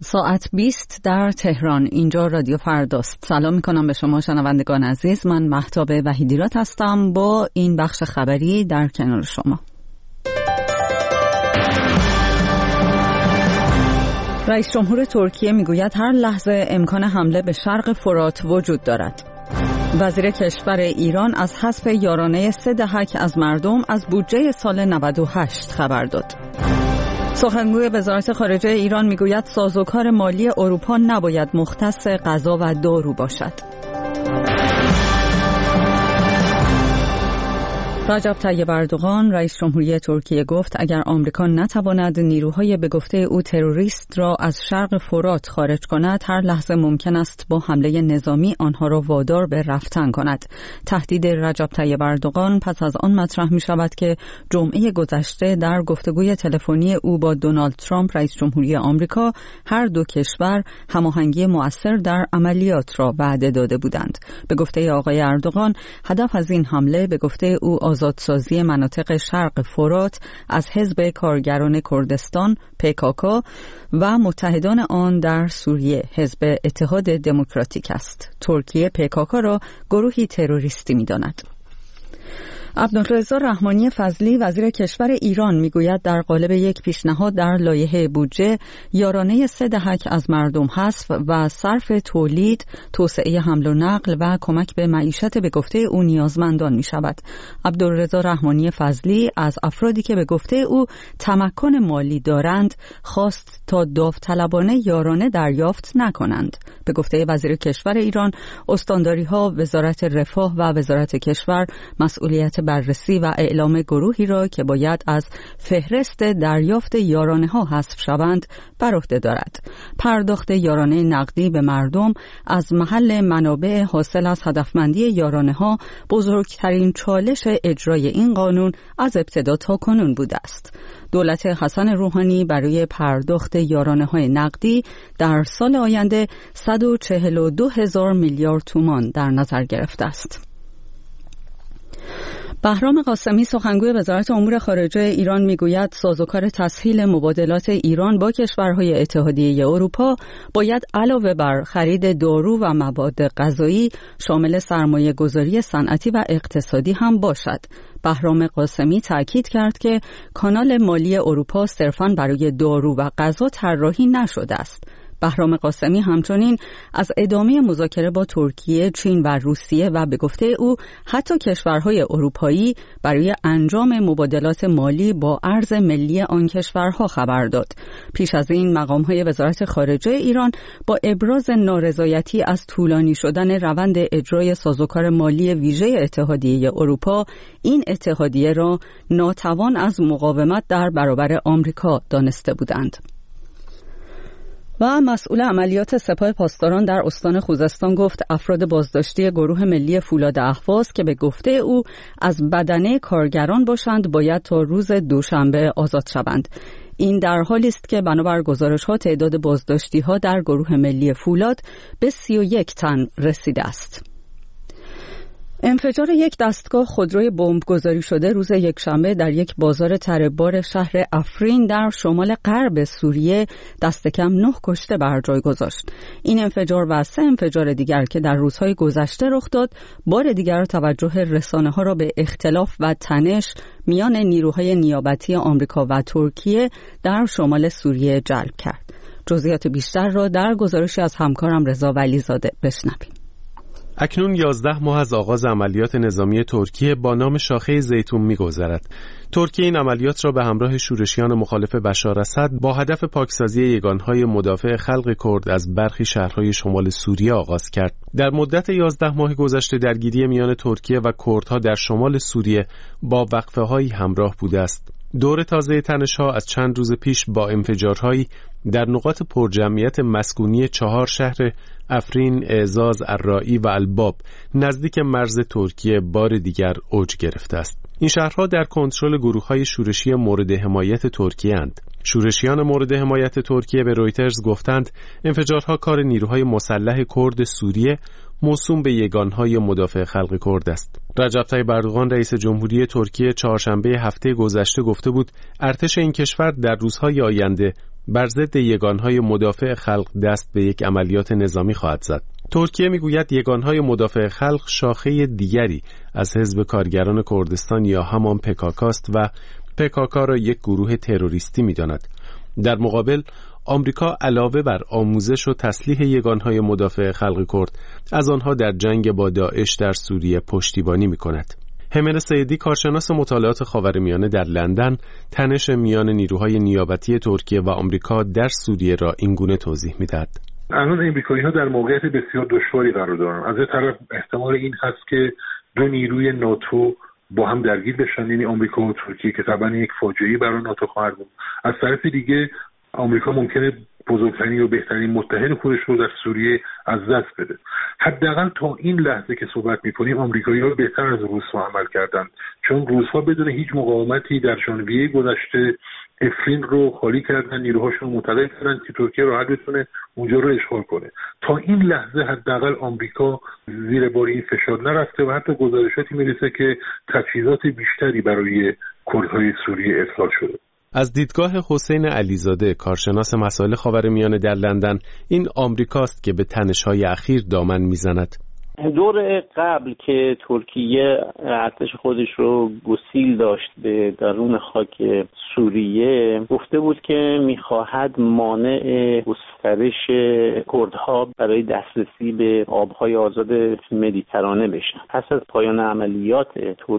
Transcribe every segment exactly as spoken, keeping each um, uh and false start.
ساعت بیست در تهران. اینجا رادیو فرداست. سلام میکنم به شما شنوندگان عزیز. من مهتاب وحیدیرات هستم با این بخش خبری در کنار شما. رئیس جمهور ترکیه میگوید هر لحظه امکان حمله به شرق فرات وجود دارد. وزیر کشور ایران از حذف یارانه سه دهک از مردم از بودجه سال نود و هشت خبر داد. سخنگوی وزارت خارجه ایران میگوید سازوکار مالی اروپا نباید مختص غذا و دارو باشد. رجب طیب اردوغان رئیس جمهوری ترکیه گفت اگر آمریکا نتواند نیروهای به گفته او تروریست را از شرق فرات خارج کند، هر لحظه ممکن است با حمله نظامی آنها را وادار به رفتن کند. تهدید رجب طیب اردوغان پس از آن مطرح می شود که جمعه گذشته در گفتگوی تلفنی او با دونالد ترامپ رئیس جمهوری آمریکا هر دو کشور هماهنگی مؤثر در عملیات را وعده داده بودند. به گفته آقای اردوغان هدف از این حمله به گفته او آزادسازی مناطق شرق فرات از حزب کارگران کردستان پیکاکا و متحدان آن در سوریه حزب اتحاد دموکراتیک است. ترکیه پیکاکا را گروهی تروریستی می‌داند. عبدالرضا رحمانی فضلی وزیر کشور ایران میگوید در قالب یک پیشنهاد در لایحه بودجه یارانه سه دهک از مردم حذف و صرف تولید، توسعه حمل و نقل و کمک به معیشت به گفته او نیازمندان می شود. عبدالرضا رحمانی فضلی از افرادی که به گفته او تمکن مالی دارند خواست تا داوطلبانه یارانه دریافت نکنند. به گفته وزیر کشور ایران استانداری ها وزارت رفاه و وزارت کشور مسئولیت بررسی و اعلام گروهی را که باید از فهرست دریافت یارانه ها حذف شوند بر عهده دارد. پرداخت یارانه نقدی به مردم از محل منابع حاصل از هدفمندی یارانه ها بزرگترین چالش اجرای این قانون از ابتدا تا کنون بوده است. دولت حسن روحانی برای پرداخت یارانه های نقدی در سال آینده صد و چهل و دو هزار میلیارد تومان در نظر گرفته است. بهرام قاسمی سخنگوی وزارت امور خارجه ایران میگوید سازوکار تسهیل مبادلات ایران با کشورهای اتحادیه اروپا باید علاوه بر خرید دارو و مواد غذایی شامل سرمایه گذاری صنعتی و اقتصادی هم باشد. بهرام قاسمی تأکید کرد که کانال مالی اروپا صرفاً برای دارو و غذا طراحی نشده است. بهرام قاسمی همچنین از ادامه مذاکره با ترکیه، چین و روسیه و به گفته او حتی کشورهای اروپایی برای انجام مبادلات مالی با ارز ملی آن کشورها خبر داد. پیش از این مقام‌های وزارت خارجه ایران با ابراز نارضایتی از طولانی شدن روند اجرای سازوکار مالی ویژه اتحادیه اروپا، این اتحادیه را ناتوان از مقاومت در برابر آمریکا دانسته بودند. و مسئول عملیات سپاه پاسداران در استان خوزستان گفت افراد بازداشتی گروه ملی فولاد اهواز که به گفته او از بدنه کارگران باشند باید تا روز دوشنبه آزاد شوند. این در حالی است که بنابر گزارش‌ها تعداد بازداشتی‌ها در گروه ملی فولاد به سی و یک تن رسیده است. انفجار یک دستگاه خودروی بمبگذاری شده روز یکشنبه در یک بازار تره‌بار شهر افرین در شمال غرب سوریه دست کم نه کشته بر جای گذاشت. این انفجار و سه انفجار دیگر که در روزهای گذشته رخ داد، بار دیگر توجه رسانه‌ها را به اختلاف و تنش میان نیروهای نیابتی آمریکا و ترکیه در شمال سوریه جلب کرد. جزئیات بیشتر را در گزارشی از همکارم رضا ولیزاده بشنویم. اکنون یازده ماه از آغاز عملیات نظامی ترکیه با نام شاخه زیتون می‌گذرد. ترکیه این عملیات را به همراه شورشیان مخالف بشار اسد با هدف پاکسازی یگانهای مدافع خلق کرد از برخی شهرهای شمال سوریه آغاز کرد. در مدت یازده ماه گذشته درگیری میان ترکیه و کردها در شمال سوریه با وقفه‌هایی همراه بوده است. دور تازه تنش‌ها از چند روز پیش با انفجارهایی در نقاط پرجمعیت مسکونی چهار شهر افرین، اعزاز، الرائی و الباب نزدیک مرز ترکیه بار دیگر اوج گرفته است. این شهرها در کنترل گروه‌های شورشی مورد حمایت ترکیه اند. شورشیان مورد حمایت ترکیه به رویترز گفتند انفجارها کار نیروهای مسلح کرد سوریه موسوم به یگانهای مدافع خلق کرد است. رجب طیب اردوغان رئیس جمهوری ترکیه چهارشنبه هفته گذشته گفته بود ارتش این کشور در روزهای آینده بر ضد یگانهای مدافع خلق دست به یک عملیات نظامی خواهد زد. ترکیه میگوید یگانهای مدافع خلق شاخه دیگری از حزب کارگران کردستان یا همان پکاکاست و پکاکا را یک گروه تروریستی می‌داند. در مقابل آمریکا علاوه بر آموزش و تسلیح یگانهای مدافع خلق کرد از آنها در جنگ با داعش در سوریه پشتیبانی می‌کند. همن سیدی، کارشناس مطالعات خاورمیانه در لندن، تنش میان نیروهای نیابتی ترکیه و آمریکا در سوریه را اینگونه توضیح می‌دهد. الان امریکایی‌ها در موقعیت بسیار دشواری قرار دارند. از یک طرف احتمال این هست که دو نیروی ناتو با هم درگیر بشن، یعنی آمریکا و ترکیه، که طبعا یک فاجعه‌ای برای ناتو خواهد بود. از طرف دیگه آمریکا ممکنه بزرگترین و بهترین متحد خودش رو در سوریه از دست بده. حداقل تا این لحظه که صحبت می‌کنیم آمریکایی‌ها بهتر از روس‌ها عمل کردند، چون روس‌ها بدون هیچ مقاومتی در ژانویه گذشته افرین رو خالی کردن، نیروهاشون رو منتقل کردن که ترکیه راحت بتونه اونجا رو اشغال کنه. تا این لحظه حداقل آمریکا زیر بار این فشار نرفته و حتی گزارشاتی میرسه که تجهیزات بیشتری برای کردهای سوریه ارسال شده. از دیدگاه حسین علیزاده، کارشناس مسائل خاورمیانه در لندن، این آمریکاست که به تنش‌های اخیر دامن میزند. دور قبل که ترکیه ارتش خودش رو گسیل داشت به درون خاک سوریه، گفته بود که میخواهد مانع گسترش کردها برای دسترسی به آبهای آزاد مدیترانه بشن. پس از پایان عملیات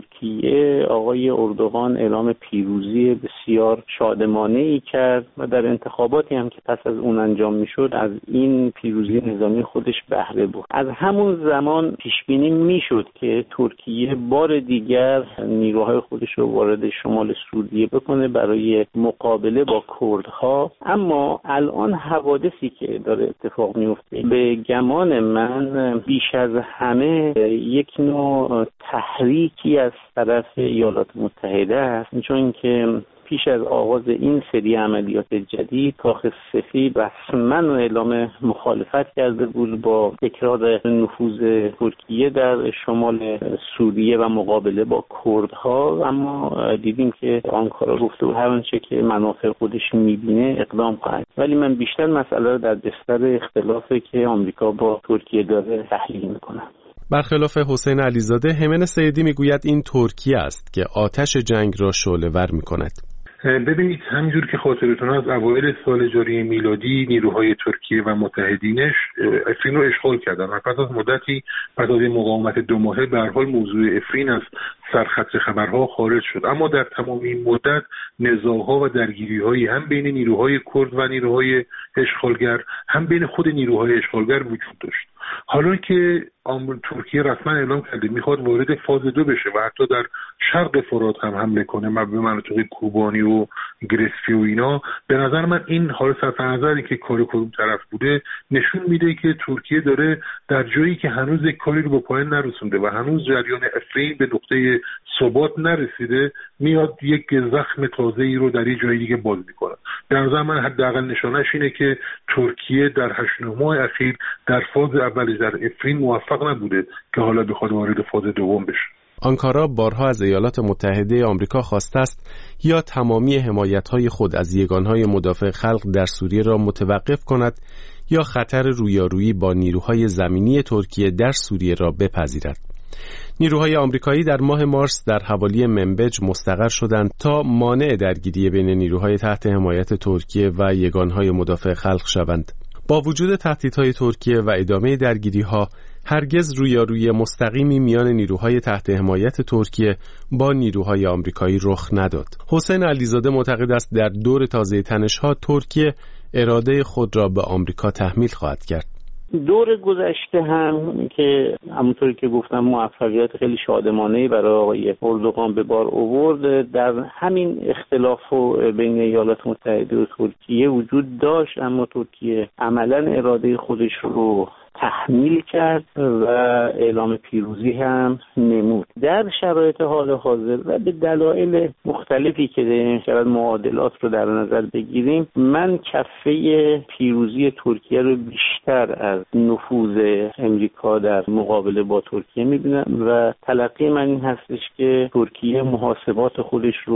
ترکیه، آقای اردوغان اعلام پیروزی بسیار شادمانه‌ای کرد و در انتخاباتی هم که پس از اون انجام میشد از این پیروزی نظامی خودش بهره برد. از همون زمان پیش بینی میشد که ترکیه بار دیگر نیروهای خودش رو وارد شمال سوریه بکنه برای مقابله با کردها. اما الان حوادثی که داره اتفاق میفته به گمان من بیش از همه یک نوع تحریکی از طرف ایالات متحده است، چون که پیش از آغاز این سری عملیات جدید کاخ سفید رسما اعلام مخالفت کرده بود با تکرار نفوذ ترکیه در شمال سوریه و مقابله با کردها، اما دیدیم که آنکارا گفته بود هر آنچه که منافع خودش میبینه اقدام خواهد. ولی من بیشتر مسئله رو در بستر اختلافی که آمریکا با ترکیه داره تحلیل میکنم. برخلاف حسین علیزاده، همن سیدی میگوید این ترکیه است که آتش جنگ را شعله‌ور میکند. ببینید، همینجور که خاطرتون از اوایل سال جاری میلادی نیروهای ترکیه و متحدینش افرین رو اشغال کردن و پس از مدتی پس از مقاومت دو ماهه به هر حال موضوع افرین از سرخط خبرها خارج شد. اما در تمام این مدت نزاع‌ها و درگیری‌هایی هم بین نیروهای کرد و نیروهای اشغالگر، هم بین خود نیروهای اشغالگر وجود داشت. حالا که ترکیه رسما اعلام کرده میخواد وارد فاز دو بشه و حتی در شرق فرات هم حمله کنه به مناطق کوبانی و گرسفی و اینا، به نظر من این حال صرف نظری که کار کدوم طرف بوده نشون میده که ترکیه داره در جایی که هنوز یک کاری رو به پایان نرسونده و هنوز جریان افرین به نقطه ثبات نرسیده، میاد یک زخم تازه‌ای رو در یه جای دیگه باز میکنه. به نظر من حداقل نشانش اینه که ترکیه در هشت نه ماه اخیر در فاز اولش در افرین موفق نبوده که حالا بخواد وارد فاز دوم بشه. آنکارا بارها از ایالات متحده آمریکا خواسته است یا تمامی حمایت‌های خود از یگانهای مدافع خلق در سوریه را متوقف کند یا خطر رویارویی با نیروهای زمینی ترکیه در سوریه را بپذیرد. نیروهای آمریکایی در ماه مارس در حوالی منبج مستقر شدند تا مانع درگیری بین نیروهای تحت حمایت ترکیه و یگانهای مدافع خلق شوند. با وجود تهدیدهای ترکیه و ادامه درگیری‌ها، هرگز رویارویی مستقیمی میان نیروهای تحت حمایت ترکیه با نیروهای آمریکایی رخ نداد. حسین علیزاده معتقد است در دور تازه تنش‌ها ترکیه اراده خود را به آمریکا تحمیل خواهد کرد. دور گذشته هم که همونطوری که گفتم موفقیت خیلی شادمانه‌ای برای آقای اردوغان به بار آورد، در همین اختلاف و بین ایالات متحده و ترکیه وجود داشت، اما ترکیه عملاً اراده خودش رو تحمیل کرد و اعلام پیروزی هم نمود. در شرایط حال حاضر و به دلایل مختلفی که شاید معادلات رو در نظر بگیریم، من کفه پیروزی ترکیه رو بیشتر از نفوذ امریکا در مقابله با ترکیه میبینم و تلقی من این هستش که ترکیه محاسبات خودش رو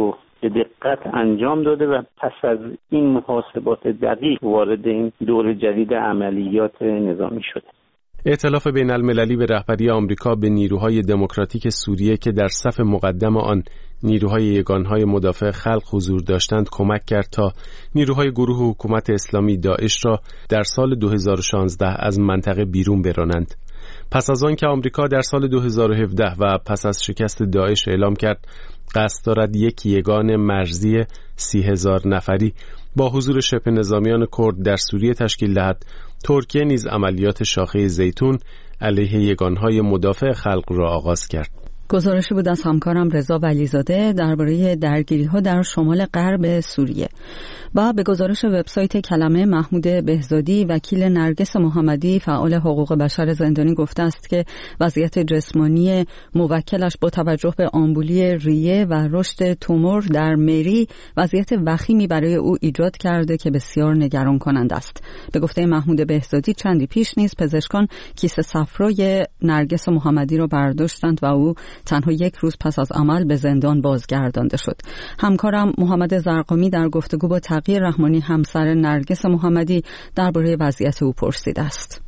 به دقت انجام داده و پس از این محاسبات دقیق وارد این دور جدید عملیات نظامی شده. ائتلاف بین المللی به رهبری آمریکا به نیروهای دموکراتیک سوریه که در صف مقدم آن نیروهای یگانهای مدافع خلق حضور داشتند کمک کرد تا نیروهای گروه حکومت اسلامی داعش را در سال دو هزار و شانزده از منطقه بیرون برانند. پس از آن که آمریکا در سال دو هزار و هفده و پس از شکست داعش اعلام کرد قصد دارد یک یگان مرزی سی هزار نفری با حضور شبه نظامیان کرد در سوریه تشکیل دهد، ترکیه نیز عملیات شاخه زیتون علیه یگانهای مدافع خلق را آغاز کرد. گزارشی بود از همکارم رضا ولیزاده درباره درگیری‌ها در شمال غرب سوریه. با به گزارش وبسایت کلمه محمود بهزادی، وکیل نرگس محمدی فعال حقوق بشر زندانی گفته است که وضعیت جسمانی موکلش با توجه به آمبولی ریه و رشد تومور در مری وضعیت وخیمی برای او ایجاد کرده که بسیار نگران کننده است. به گفته محمود بهزادی چندی پیش نیز پزشکان کیسه صفرای نرگس محمدی را برداشتند و او تنها یک روز پس از عمل به زندان بازگردانده شد. همکارم محمد زرقامی در گفتگو با تقی رحمانی همسر نرگس محمدی درباره وضعیت او پرسیده است.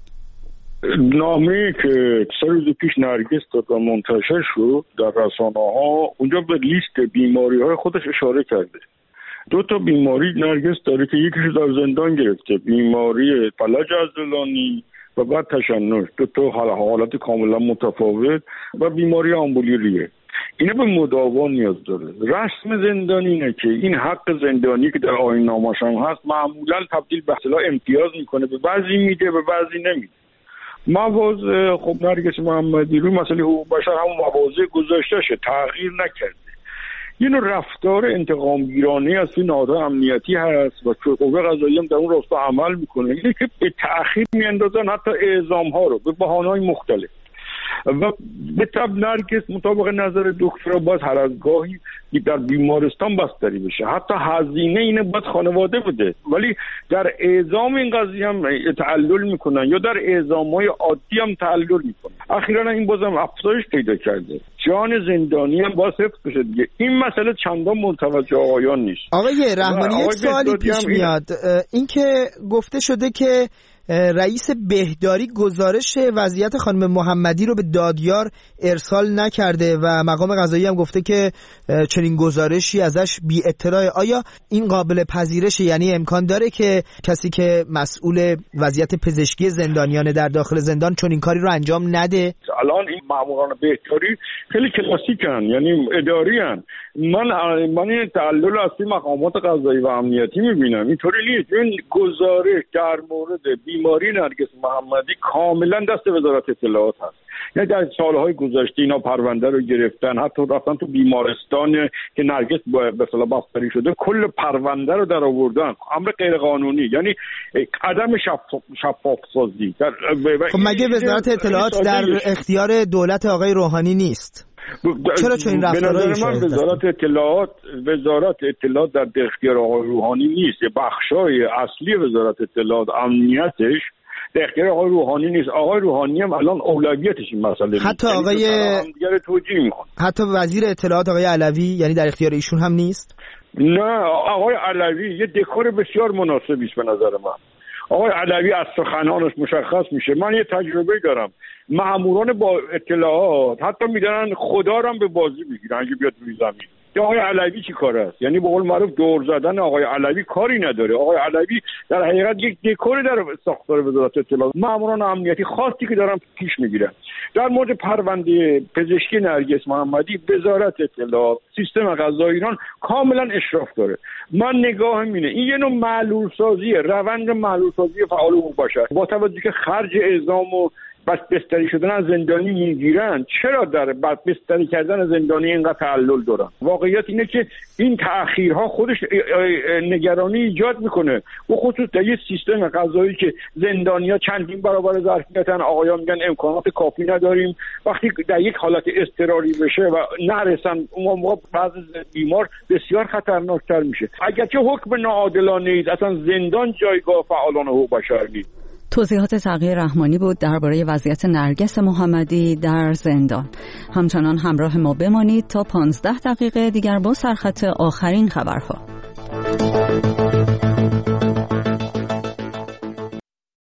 نامه‌ای که سه روز پیش نرگس داد و منتشر شد در رسانه‌ها، اونجا به لیست بیماری‌های خودش اشاره کرده. دو تا بیماری نرگس داره که یکیش در زندان گرفته، بیماری فلج عضلانی و بعد تشنج، دو تا حالت کاملا متفاوت، و بیماری آمبولی ریه. اینا به مداوا نیاز داره. رسم زندانی اینه که این حق زندانی که در آیین نامه‌اش هم هست معمولا تبدیل به اصطلاح امتیاز میکنه، به بعضی میده به بعضی نمیده. مواضع خب نرگس محمدی روی مسئله حقوق بشر همون مواضع گذاشته شه، تغییر نکرده. یه نوع رفتار انتقامگیرانه از این نهادهای امنیتی هست و قوه قضاییه هم در اون راستا عمل میکنه، اینه که به تأخیر میاندازن حتی اعزام ها رو به بهانه‌های مختلف. و به طب نرگس مطابق نظر دکترها باید هر از گاهی در بیمارستان بستری بشه، حتی هزینه اینه باید خانواده بده، ولی در اعزام این قضیه هم تعلل میکنن یا در اعزام‌های عادی هم تعلل میکنن. اخیراً این بازم افزایش پیدا کرده، جان زندانی هم باید حفظ بشه دیگه. این مسئله چندان متوجه آقایان نیست. آقای رحمانی یک سوالی پیش میاد، این که گفته شده که رئیس بهداری گزارش وضعیت خانم محمدی رو به دادیار ارسال نکرده و مقام قضایی هم گفته که چنین گزارشی ازش بی اطلاع. آیا این قابل پذیرشه؟ یعنی امکان داره که کسی که مسئول وضعیت پزشکی زندانیان در داخل زندان چنین کاری رو انجام نده؟ الان این ماموران بهداری خیلی کلاسیکن، یعنی اداری هن. من من این تعلل اصلی مقامات قضایی و امنیتی میبینم، اینطوری نیست. این گزارش در مورد بیماری نرگس محمدی کاملا دست وزارت اطلاعات هست. یعنی در سالهای گذشته اینا پرونده رو گرفتن، حتی رفتن تو بیمارستان که نرگس به اصطلاح بستری شده کل پرونده رو در آوردن، امر غیر قانونی، یعنی عدم شفاف شفاف سازی. خب مگه وزارت اطلاعات در اختیار دولت آقای روحانی نیست؟ چرا چون این رفتارهای من وزارت اطلاعات وزارت اطلاعات در اختیار آقای روحانی نیست. بخشای اصلی وزارت اطلاعات امنیتش در اختیار آقای روحانی نیست. آقای روحانی هم الان اولویتش این مسئله حتی آقای دیگه توجیه میکنه. حتی وزیر اطلاعات آقای علوی یعنی در اختیار ایشون هم نیست؟ نه، آقای علوی یه دکور بسیار مناسبی است به نظر من. آقای علوی از سخنانش مشخص میشه. من یه تجربه دارم، ماموران با اطلاعات حتی میدونن خدا رو هم به بازی بگیرن اگه بیاد روی زمین. آقای علوی چی کار است؟ یعنی به قول معروف دور زدن آقای علوی کاری نداره. آقای علوی در حقیقت یک دکور در ساختار وزارت اطلاعات. ماموران امنیتی خاصی که دارن پیش میگیرن. در مورد پرونده پزشکی نرگس محمدی وزارت اطلاعات سیستم قضایی ایران کاملا اشراف داره. من نگاهم اینه این یه نوع معلول سازی، روند معلول سازی فعال حقوق بشر با توجه که خرج اعزام و بس بستری شدن از زندانی میگیرن، چرا در بس بستری کردن زندانی اینقدر تعلل دارن؟ واقعیت اینه که این تأخیرها خودش نگرانی ایجاد میکنه، و خصوص در یه سیستم قضایی که زندانیا چندین برابر ظرفیتن، آقایان میگن امکانات کافی نداریم. وقتی در یک حالت اضطراری بشه و نرسن اون موقع بعض بیمار بسیار خطرناکتر میشه. اگرچه حکم ناعادلانه است، اصلا زندان جایگاه فعالان حقوق بشر نیست. توضیحات تقی رحمانی بود درباره وضعیت نرگس محمدی در زندان. همچنان همراه ما بمانید تا پانزده دقیقه دیگر با سرخط آخرین خبرها.